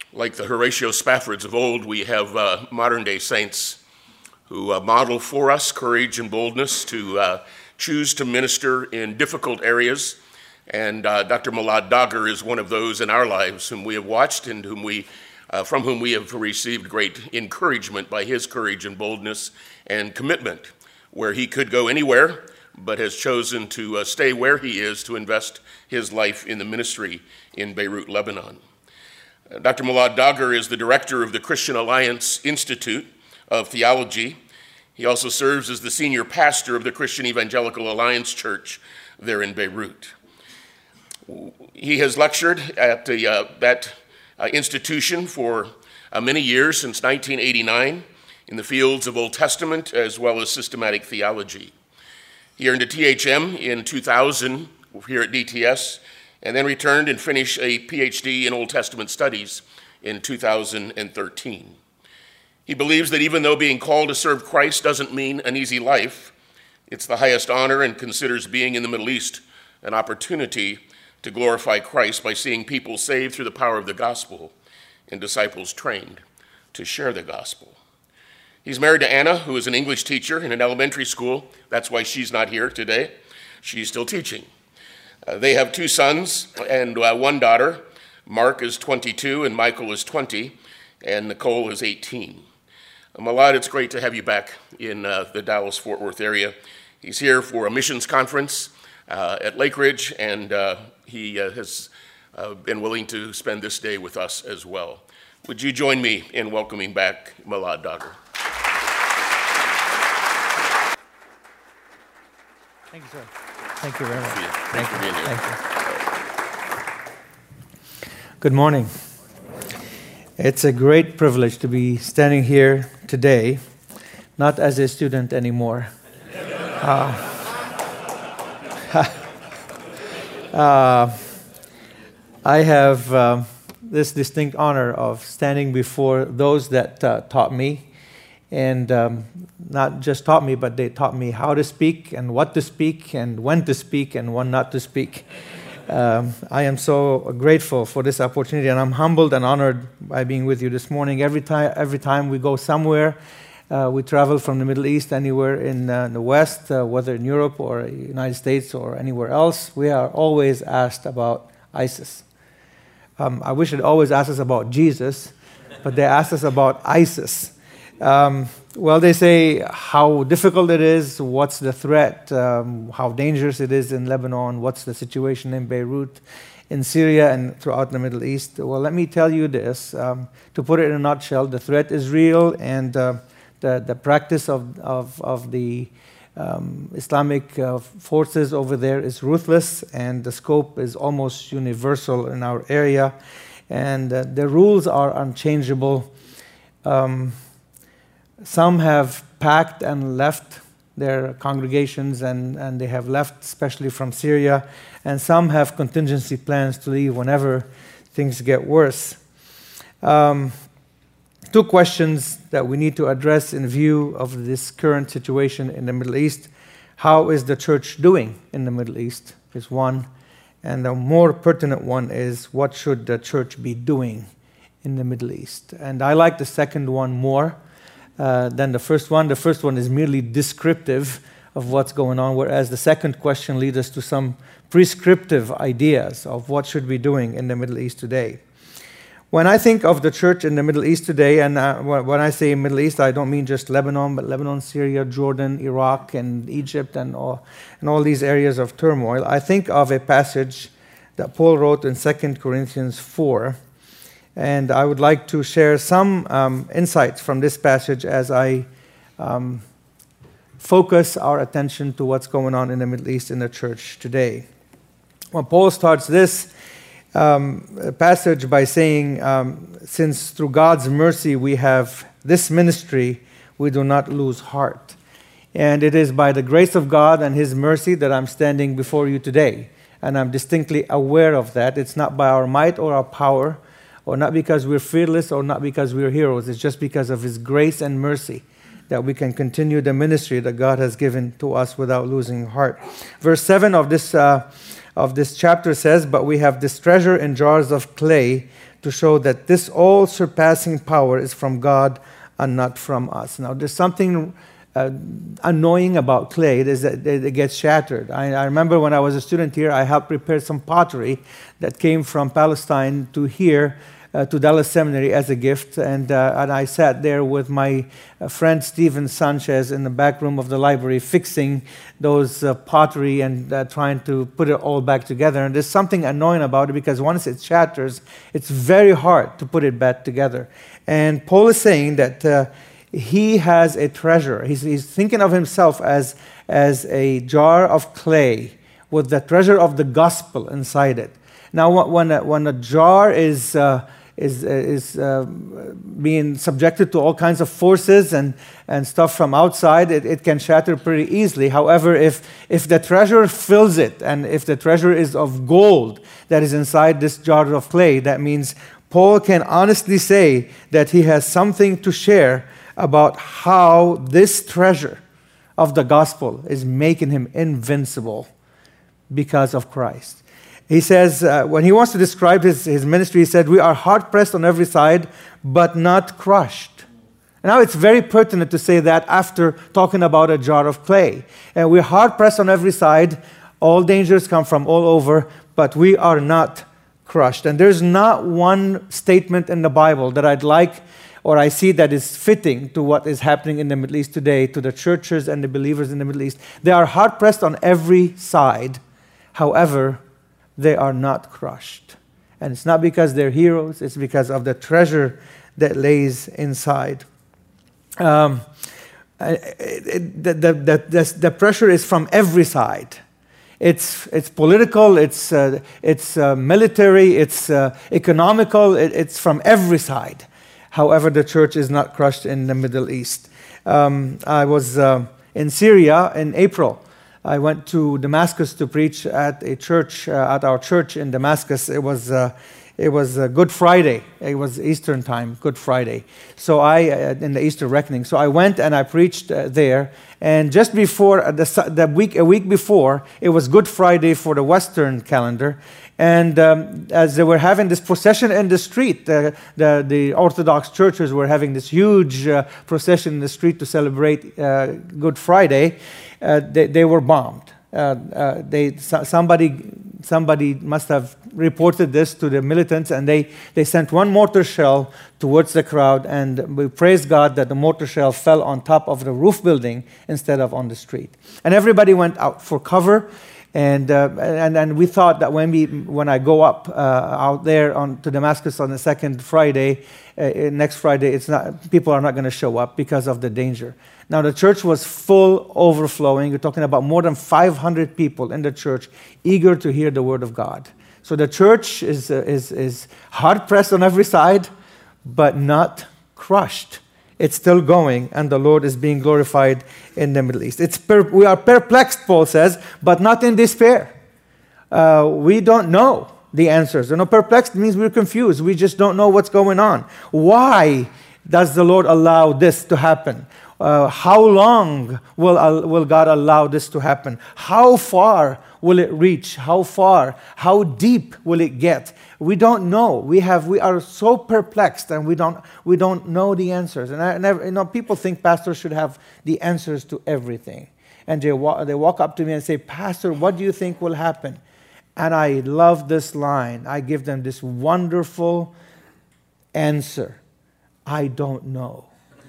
Like the Horatio Spaffords of old, we have modern-day saints who model for us courage and boldness to choose to minister in difficult areas. And Dr. Malad Dagher is one of those in our lives whom we have watched and from whom we have received great encouragement by his courage and boldness and commitment, where he could go anywhere, but has chosen to stay where he is to invest his life in the ministry in Beirut, Lebanon. Dr. Malad Dagher is the director of the Christian Alliance Institute of Theology. He also serves as the senior pastor of the Christian Evangelical Alliance Church there in Beirut. He has lectured at that institution for many years, since 1989, in the fields of Old Testament as well as systematic theology. He earned a THM in 2000 here at DTS, and then returned and finished a PhD in Old Testament studies in 2013. He believes that even though being called to serve Christ doesn't mean an easy life, it's the highest honor, and considers being in the Middle East an opportunity to glorify Christ by seeing people saved through the power of the gospel and disciples trained to share the gospel. He's married to Anna, who is an English teacher in an elementary school. That's why she's not here today. She's still teaching. They have two sons and one daughter. Mark is 22 and Michael is 20, and Nicole is 18. Malad, it's great to have you back in the Dallas-Fort Worth area. He's here for a missions conference at Lake Ridge, and he has been willing to spend this day with us as well. Would you join me in welcoming back Malad Dagher? Thank you, sir. Thank you very much. Thank you for being here. Thank you. Good morning. It's a great privilege to be standing here today, not as a student anymore. I have this distinct honor of standing before those that taught me, and not just taught me, but they taught me how to speak and what to speak and when to speak and when not to speak. I am so grateful for this opportunity, and I'm humbled and honored by being with you this morning. Every time we go somewhere, we travel from the Middle East, anywhere in the West, whether in Europe or the United States or anywhere else, we are always asked about ISIS. I wish they'd always asked us about Jesus, but they asked us about ISIS. Well, they say how difficult it is, what's the threat, how dangerous it is in Lebanon, what's the situation in Beirut, in Syria, and throughout the Middle East. Well, let me tell you this, to put it in a nutshell, the threat is real, and the practice of the Islamic forces over there is ruthless, and the scope is almost universal in our area, and the rules are unchangeable. Some have packed and left their congregations, and they have left, especially from Syria, and some have contingency plans to leave whenever things get worse. Two questions that we need to address in view of this current situation in the Middle East. How is the church doing in the Middle East is one, and the more pertinent one is, what should the church be doing in the Middle East? And I like the second one more than the first one. The first one is merely descriptive of what's going on, whereas the second question leads us to some prescriptive ideas of what should be doing in the Middle East today. When I think of the church in the Middle East today, and when I say Middle East, I don't mean just Lebanon, but Lebanon, Syria, Jordan, Iraq, and Egypt, and all these areas of turmoil, I think of a passage that Paul wrote in 2 Corinthians 4, and I would like to share some insights from this passage as I focus our attention to what's going on in the Middle East in the church today. Well, Paul starts this passage by saying, since through God's mercy we have this ministry, we do not lose heart. And it is by the grace of God and His mercy that I'm standing before you today. And I'm distinctly aware of that. It's not by our might or our power, or not because we're fearless, or not because we're heroes. It's just because of His grace and mercy that we can continue the ministry that God has given to us without losing heart. Verse 7 of this chapter says, "But we have this treasure in jars of clay to show that this all-surpassing power is from God and not from us. Now, there's something annoying about clay is that it gets shattered. I remember when I was a student here, I helped prepare some pottery that came from Palestine to here, to Dallas Seminary as a gift, and I sat there with my friend Steven Sanchez in the back room of the library fixing those pottery and trying to put it all back together. And there's something annoying about it because once it shatters, it's very hard to put it back together. And Paul is saying that he has a treasure. He's thinking of himself as a jar of clay with the treasure of the gospel inside it. Now, when a jar is being subjected to all kinds of forces and stuff from outside, it can shatter pretty easily. However, if the treasure fills it, and if the treasure is of gold that is inside this jar of clay, that means Paul can honestly say that he has something to share about how this treasure of the gospel is making him invincible because of Christ. He says, when he wants to describe his ministry, he said, we are hard-pressed on every side, but not crushed. Now, it's very pertinent to say that after talking about a jar of clay. And we're hard-pressed on every side. All dangers come from all over, but we are not crushed. And there's not one statement in the Bible that I'd like or I see that is fitting to what is happening in the Middle East today, to the churches and the believers in the Middle East. They are hard-pressed on every side. However, they are not crushed. And it's not because they're heroes, it's because of the treasure that lays inside. The pressure is from every side. It's political, it's military, it's economical, it's from every side. However, the church is not crushed in the Middle East. I was in Syria in April. I went to Damascus to preach at a church, at our church in Damascus. It was Good Friday. It was Eastern time, Good Friday. So in the Easter reckoning. So I went and I preached there. And just before a week before, it was Good Friday for the Western calendar. And as they were having this procession in the street, the Orthodox churches were having this huge procession in the street to celebrate Good Friday. They were bombed. Somebody must have reported this to the militants, and they sent one mortar shell towards the crowd, and we praise God that the mortar shell fell on top of the roof building instead of on the street. And everybody went out for cover. And we thought that when I go up out there to Damascus on the second Friday, next Friday, people are not going to show up because of the danger. Now the church was full, overflowing. You're talking about more than 500 people in the church, eager to hear the word of God. So the church is hard pressed on every side, but not crushed. It's still going, and the Lord is being glorified in the Middle East. We are perplexed, Paul says, but not in despair. We don't know the answers. Perplexed means we're confused. We just don't know what's going on. Why does the Lord allow this to happen? How long will God allow this to happen? How far will it reach? How far? How deep will it get? We don't know. We are so perplexed, and we don't know the answers. And people think pastors should have the answers to everything. And they walk up to me and say, "Pastor, what do you think will happen?" And I love this line. I give them this wonderful answer: I don't know.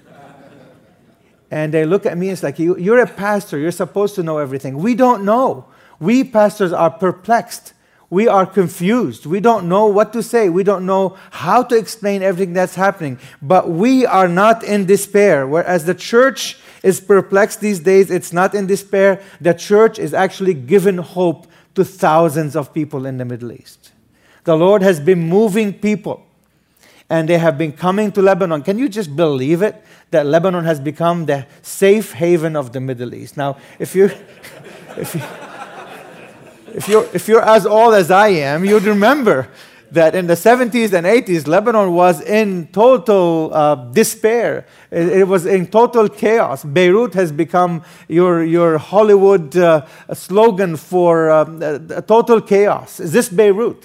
And they look at me, it's like, you're a pastor, you're supposed to know everything. We don't know. We pastors are perplexed. We are confused. We don't know what to say. We don't know how to explain everything that's happening. But we are not in despair. Whereas the church is perplexed these days, it's not in despair. The church is actually giving hope to thousands of people in the Middle East. The Lord has been moving people, and they have been coming to Lebanon. Can you just believe it? That Lebanon has become the safe haven of the Middle East. Now, if you're as old as I am, you'd remember that in the 70s and 80s, Lebanon was in total despair. It was in total chaos. Beirut has become your Hollywood slogan for total chaos. Is this Beirut?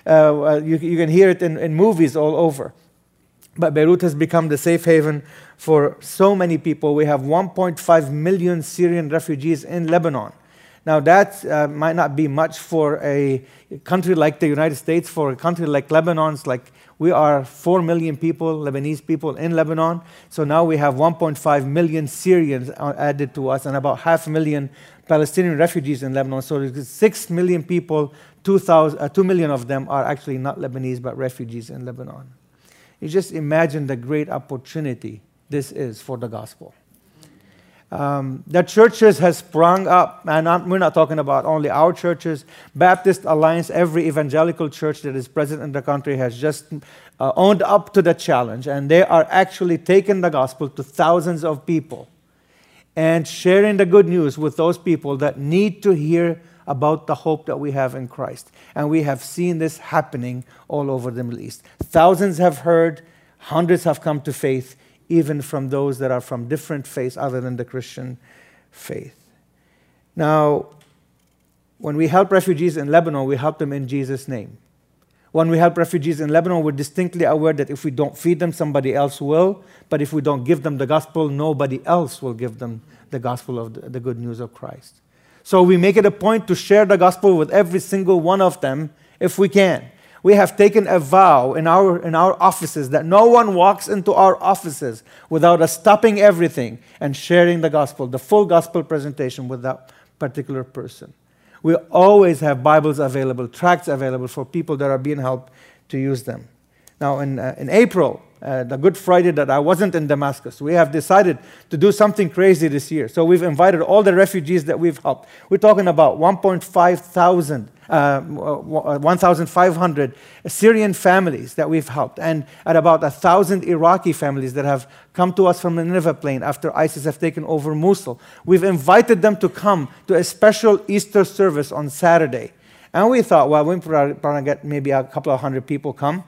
You can hear it in movies all over. But Beirut has become the safe haven for so many people. We have 1.5 million Syrian refugees in Lebanon. Now that might not be much for a country like the United States. For a country like Lebanon, it's like we are 4 million people, Lebanese people in Lebanon. So now we have 1.5 million Syrians added to us and about 500,000 Palestinian refugees in Lebanon. So there's 6 million people, 2 million of them are actually not Lebanese but refugees in Lebanon. You just imagine the great opportunity this is for the gospel. The churches has sprung up, and we're not talking about only our churches. Baptist Alliance, every evangelical church that is present in the country has just owned up to the challenge, and they are actually taking the gospel to thousands of people and sharing the good news with those people that need to hear about the hope that we have in Christ. And we have seen this happening all over the Middle East. Thousands have heard, hundreds have come to faith, even from those that are from different faiths other than the Christian faith. Now, when we help refugees in Lebanon, we help them in Jesus' name. When we help refugees in Lebanon, we're distinctly aware that if we don't feed them, somebody else will. But if we don't give them the gospel, nobody else will give them the gospel of the good news of Christ. So we make it a point to share the gospel with every single one of them if we can. We have taken a vow in our offices that no one walks into our offices without us stopping everything and sharing the gospel, the full gospel presentation with that particular person. We always have Bibles available, tracts available for people that are being helped to use them. Now, in April, the Good Friday that I wasn't in Damascus, we have decided to do something crazy this year. So we've invited all the refugees that we've helped. We're talking about 1,500 Syrian families that we've helped, and at about 1,000 Iraqi families that have come to us from the Nineveh plain after ISIS have taken over Mosul. We've invited them to come to a special Easter service on Saturday. And we thought, well, we're probably get maybe a couple of hundred people come.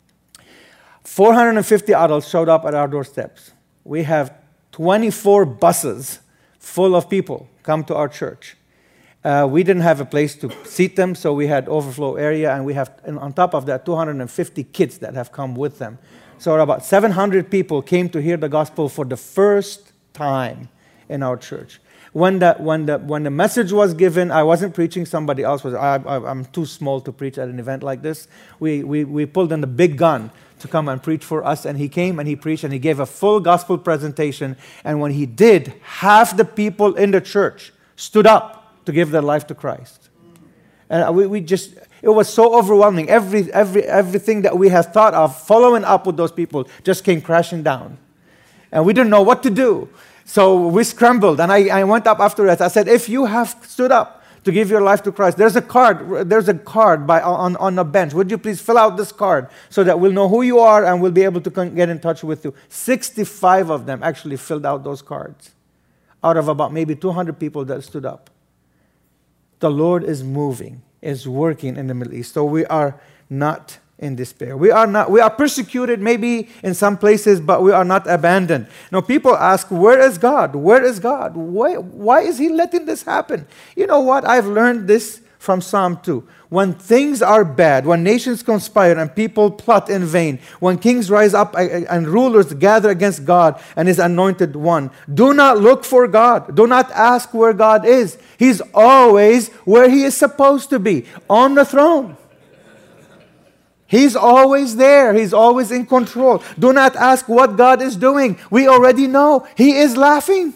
450 adults showed up at our doorsteps. We have 24 buses full of people come to our church. We didn't have a place to seat them, so we had overflow area, and we have, and on top of that, 250 kids that have come with them. So about 700 people came to hear the gospel for the first time in our church. When the message was given, I wasn't preaching, somebody else was. I'm too small to preach at an event like this. We pulled in the big gun to come and preach for us, and he came and he preached and he gave a full gospel presentation. And when he did, half the people in the church stood up to give their life to Christ. And it was so overwhelming. Everything that we had thought of following up with those people just came crashing down. And we didn't know what to do. So we scrambled, and I went up afterwards. I said, if you have stood up to give your life to Christ, there's a card on a bench. Would you please fill out this card so that we'll know who you are and we'll be able to get in touch with you. 65 of them actually filled out those cards out of about maybe 200 people that stood up. The Lord is moving, is working in the Middle East. So we are not in despair. We are persecuted maybe in some places, but we are not abandoned. Now people ask, where is God? Where is God? Why is he letting this happen? You know what? I've learned this from Psalm 2. When things are bad, when nations conspire and people plot in vain, when kings rise up and rulers gather against God and his anointed one, do not look for God. Do not ask where God is. He's always where he is supposed to be, on the throne. He's always there. He's always in control. Do not ask what God is doing. We already know. He is laughing.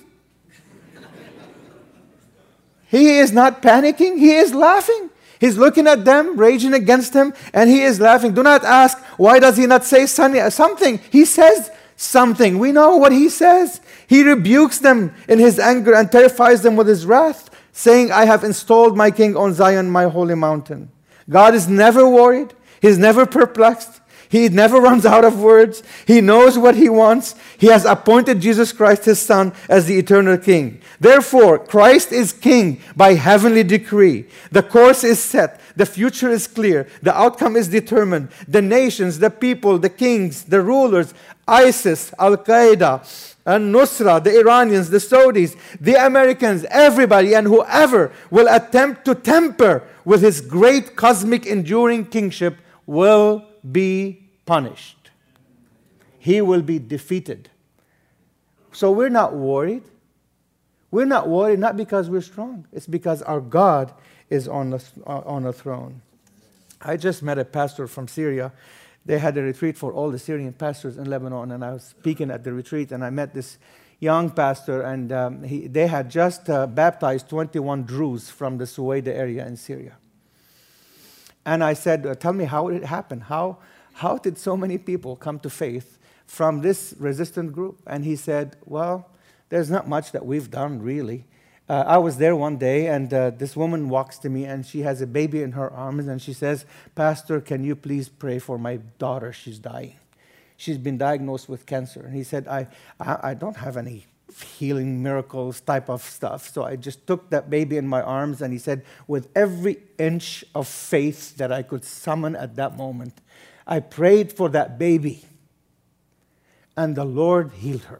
He is not panicking. He is laughing. He's looking at them, raging against him, and he is laughing. Do not ask, why does he not say something? He says something. We know what he says. He rebukes them in his anger and terrifies them with his wrath, saying, I have installed my king on Zion, my holy mountain. God is never worried. He's never perplexed. He never runs out of words. He knows what he wants. He has appointed Jesus Christ, his Son, as the eternal King. Therefore, Christ is King by heavenly decree. The course is set. The future is clear. The outcome is determined. The nations, the people, the kings, the rulers, ISIS, Al-Qaeda, and Nusra, the Iranians, the Saudis, the Americans, everybody and whoever will attempt to tamper with his great cosmic enduring kingship will be punished. He will be defeated. So we're not worried. We're not worried not because we're strong. It's because our God is on the throne. I just met a pastor from Syria. They had a retreat for all the Syrian pastors in Lebanon, and I was speaking at the retreat, and I met this young pastor, and they had just baptized 21 Druze from the Suwaida area in Syria. And I said, tell me how it happened. How did so many people come to faith from this resistant group? And he said, well, there's not much that we've done, really. I was there one day, and this woman walks to me, and she has a baby in her arms, and she says, Pastor, can you please pray for my daughter? She's dying. She's been diagnosed with cancer. And he said, I don't have any healing miracles type of stuff. So I just took that baby in my arms, and he said, with every inch of faith that I could summon at that moment, I prayed for that baby, and the Lord healed her.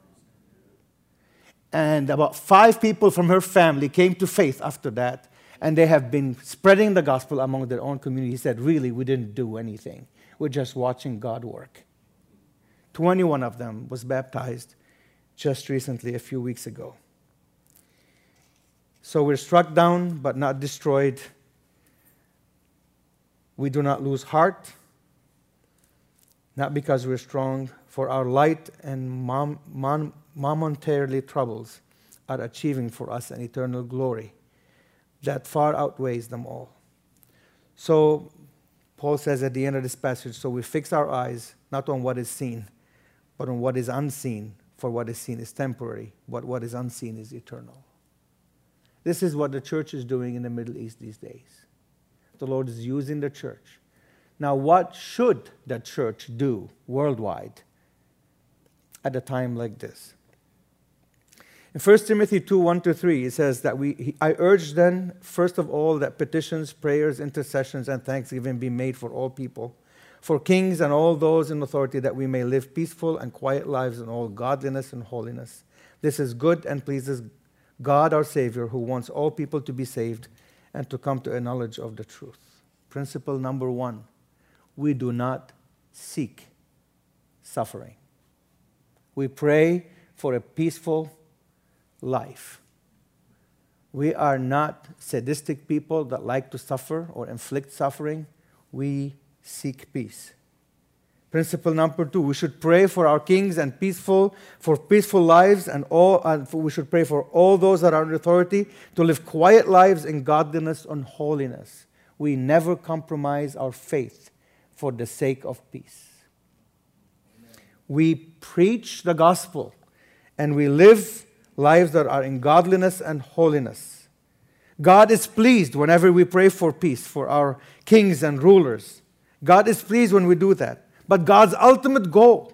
And about 5 people from her family came to faith after that, and they have been spreading the gospel among their own community. He said, really, we didn't do anything. We're just watching God work. 21 of them was baptized just recently, a few weeks ago. So we're struck down, but not destroyed. We do not lose heart, not because we're strong, for our light and momentarily troubles are achieving for us an eternal glory that far outweighs them all. So Paul says at the end of this passage, so we fix our eyes not on what is seen, but on what is unseen, for what is seen is temporary, but what is unseen is eternal. This is what the church is doing in the Middle East these days. The Lord is using the church. Now, what should the church do worldwide at a time like this? In 1 Timothy 2, 1-3, it says that I urge then, first of all, that petitions, prayers, intercessions, and thanksgiving be made for all people, for kings and all those in authority, that we may live peaceful and quiet lives in all godliness and holiness. This is good and pleases God our Savior, who wants all people to be saved and to come to a knowledge of the truth. Principle number 1, we do not seek suffering. We pray for a peaceful life. We are not sadistic people that like to suffer or inflict suffering. We seek peace. Principle number 2, we should pray for our kings and peaceful lives, and we should pray for all those that are in authority to live quiet lives in godliness and holiness. We never compromise our faith for the sake of peace. We preach the gospel, and we live lives that are in godliness and holiness. God is pleased whenever we pray for peace for our kings and rulers. God is pleased when we do that. But God's ultimate goal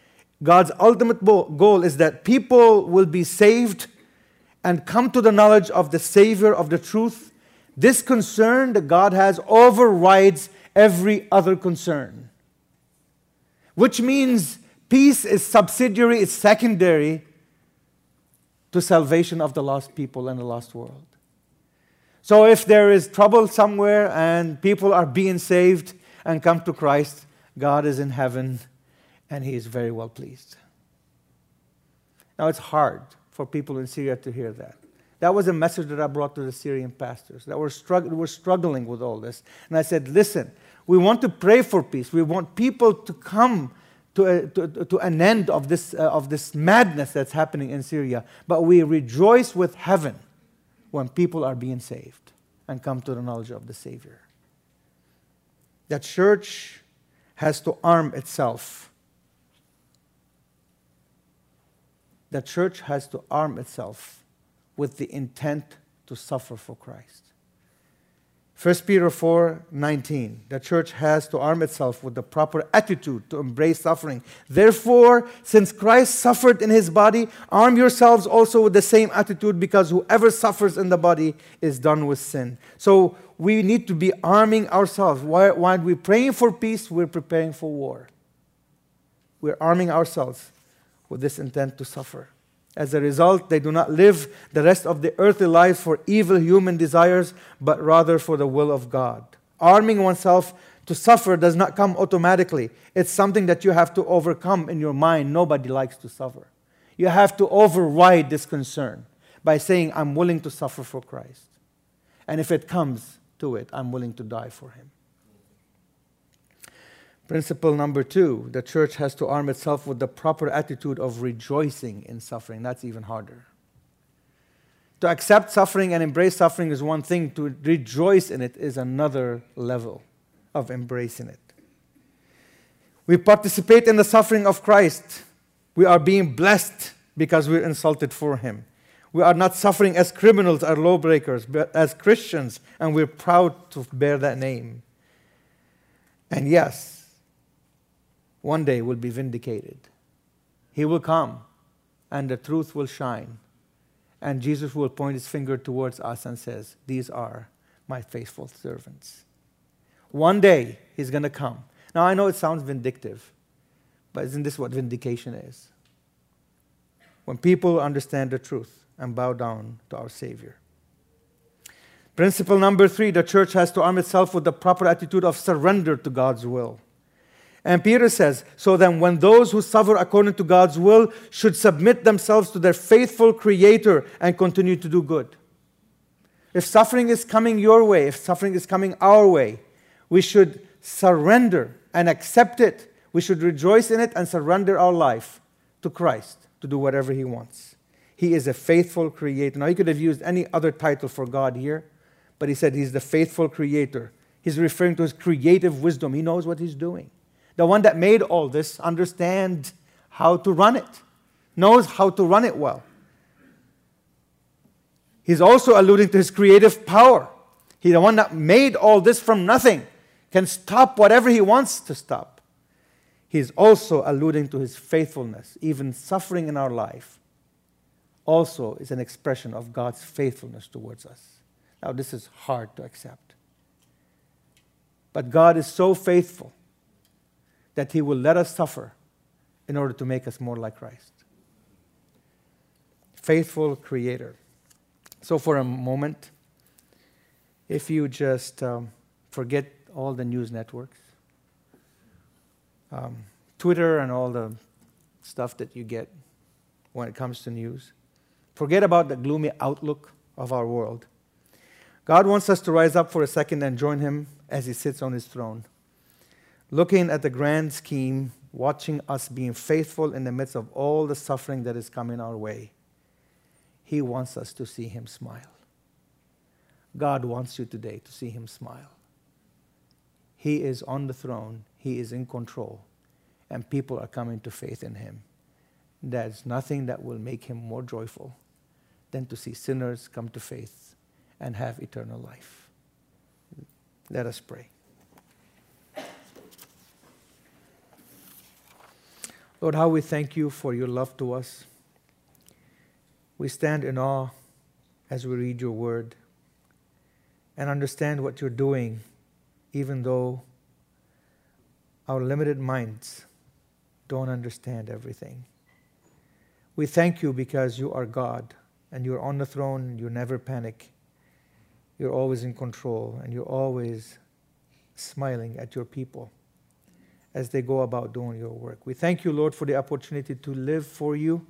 is that people will be saved and come to the knowledge of the Savior of the truth. This concern that God has overrides every other concern, which means peace is subsidiary, it's secondary to salvation of the lost people and the lost world. So if there is trouble somewhere and people are being saved and come to Christ, God is in heaven and He is very well pleased. Now it's hard for people in Syria to hear that. That was a message that I brought to the Syrian pastors that were struggling with all this. And I said, listen, we want to pray for peace. We want people to come to an end of this madness that's happening in Syria. But we rejoice with heaven when people are being saved and come to the knowledge of the Savior. The church has to arm itself. The church has to arm itself with the intent to suffer for Christ. 1 Peter 4:19, the church has to arm itself with the proper attitude to embrace suffering. Therefore, since Christ suffered in His body, arm yourselves also with the same attitude, because whoever suffers in the body is done with sin. So we need to be arming ourselves. While we're praying for peace, we're preparing for war. We're arming ourselves with this intent to suffer. As a result, they do not live the rest of the earthly life for evil human desires, but rather for the will of God. Arming oneself To suffer does not come automatically. It's something that you have to overcome in your mind. Nobody likes to suffer. You have to override this concern by saying, I'm willing to suffer for Christ. And if it comes to it, I'm willing to die for him. Principle number 2, the church has to arm itself with the proper attitude of rejoicing in suffering. That's even harder. To accept suffering and embrace suffering is one thing. To rejoice in it is another level of embracing it. We participate in the suffering of Christ. We are being blessed because we're insulted for him. We are not suffering as criminals or lawbreakers, but as Christians, and we're proud to bear that name. And yes, one day we'll be vindicated. He will come, and the truth will shine. And Jesus will point his finger towards us and says, these are my faithful servants. One day, he's going to come. Now, I know it sounds vindictive, but isn't this what vindication is? When people understand the truth and bow down to our Savior. Principle number 3, the church has to arm itself with the proper attitude of surrender to God's will. And Peter says, so then when those who suffer according to God's will should submit themselves to their faithful Creator and continue to do good. If suffering is coming your way, if suffering is coming our way, we should surrender and accept it. We should rejoice in it and surrender our life to Christ to do whatever he wants. He is a faithful Creator. Now, he could have used any other title for God here, but he said he's the faithful Creator. He's referring to his creative wisdom. He knows what he's doing. The one that made all this understands how to run it, knows how to run it well. He's also alluding to his creative power. He's the one that made all this from nothing, can stop whatever he wants to stop. He's also alluding to his faithfulness. Even suffering in our life also is an expression of God's faithfulness towards us. Now, this is hard to accept. But God is so faithful that he will let us suffer in order to make us more like Christ. Faithful Creator. So for a moment, if you just forget all the news networks, Twitter and all the stuff that you get when it comes to news, forget about the gloomy outlook of our world. God wants us to rise up for a second and join him as he sits on his throne, looking at the grand scheme, watching us being faithful in the midst of all the suffering that is coming our way. He wants us to see him smile. God wants you today to see him smile. He is on the throne. He is in control. And people are coming to faith in him. There's nothing that will make him more joyful than to see sinners come to faith and have eternal life. Let us pray. Lord, how we thank you for your love to us. We stand in awe as we read your word and understand what you're doing, even though our limited minds don't understand everything. We thank you because you are God and you're on the throne, you never panic. You're always in control and you're always smiling at your people as they go about doing your work. We thank you, Lord, for the opportunity to live for you,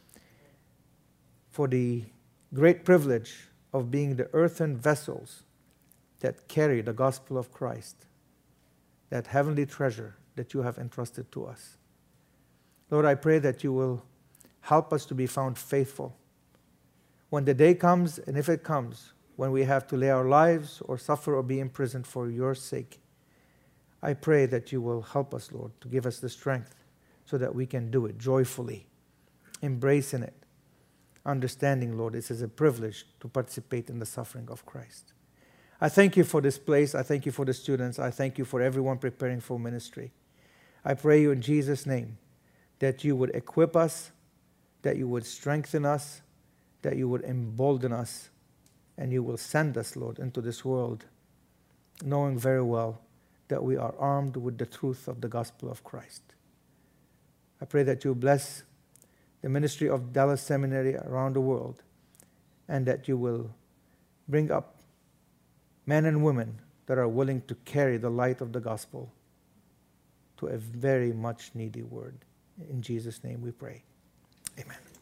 for the great privilege of being the earthen vessels that carry the gospel of Christ, that heavenly treasure that you have entrusted to us. Lord, I pray that you will help us to be found faithful. When the day comes, and if it comes, when we have to lay our lives or suffer or be imprisoned for your sake, I pray that you will help us, Lord, to give us the strength so that we can do it joyfully, embracing it, understanding, Lord, it is a privilege to participate in the suffering of Christ. I thank you for this place. I thank you for the students. I thank you for everyone preparing for ministry. I pray you in Jesus' name that you would equip us, that you would strengthen us, that you would embolden us, and you will send us, Lord, into this world, knowing very well that we are armed with the truth of the gospel of Christ. I pray that you bless the ministry of Dallas Seminary around the world, and that you will bring up men and women that are willing to carry the light of the gospel to a very much needy world. In Jesus' name we pray. Amen.